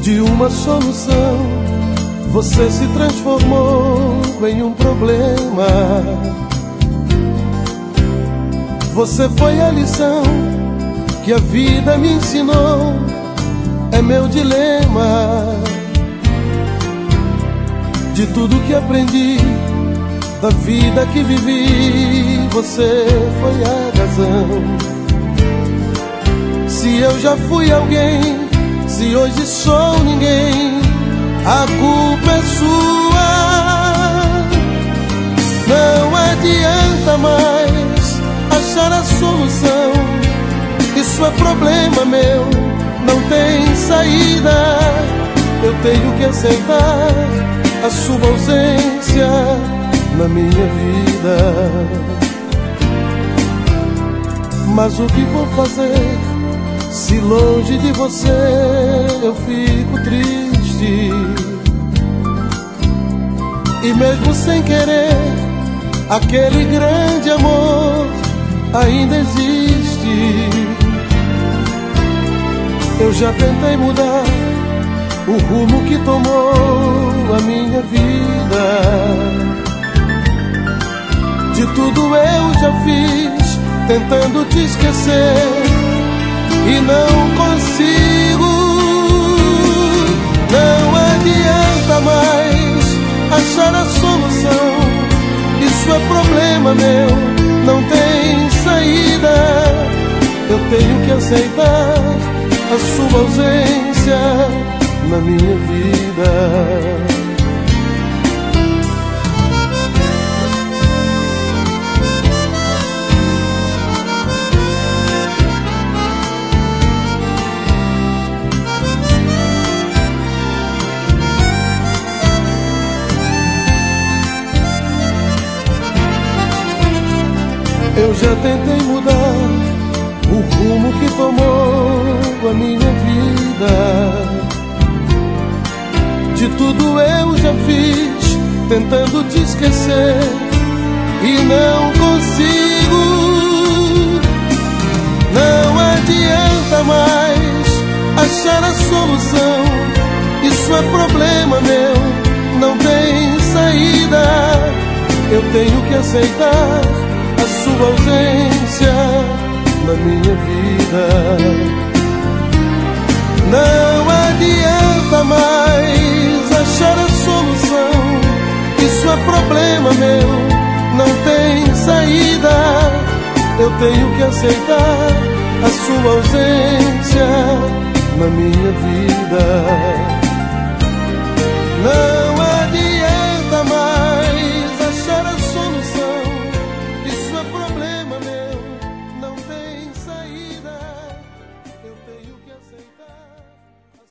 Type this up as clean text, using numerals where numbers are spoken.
De uma solução, você se transformou em um problema. Você foi a lição que a vida me ensinou, é meu dilema. De tudo que aprendi, da vida que vivi, você foi a razão. Se eu já fui alguém, se hoje sou ninguém, a culpa é sua. Não adianta mais achar a solução, isso é problema meu, não tem saída. Eu tenho que aceitar a sua ausência na minha vida. Mas o que vou fazer se longe de você eu fico triste? E mesmo sem querer, aquele grande amor ainda existe. Eu já tentei mudar o rumo que tomou a minha vida. De tudo eu já fiz, tentando te esquecer, e não consigo. Não adianta mais achar a solução, isso é problema meu, não tem saída. Eu tenho que aceitar a sua ausência na minha vida. Eu já tentei mudar o rumo que tomou a minha vida. De tudo eu já fiz, tentando te esquecer, e não consigo. Não adianta mais achar a solução, isso é problema meu, não tem saída. Eu tenho que aceitar a sua ausência na minha vida. Não adianta mais achar a solução, isso é problema meu, não tem saída. Eu tenho que aceitar a sua ausência na minha vida. Não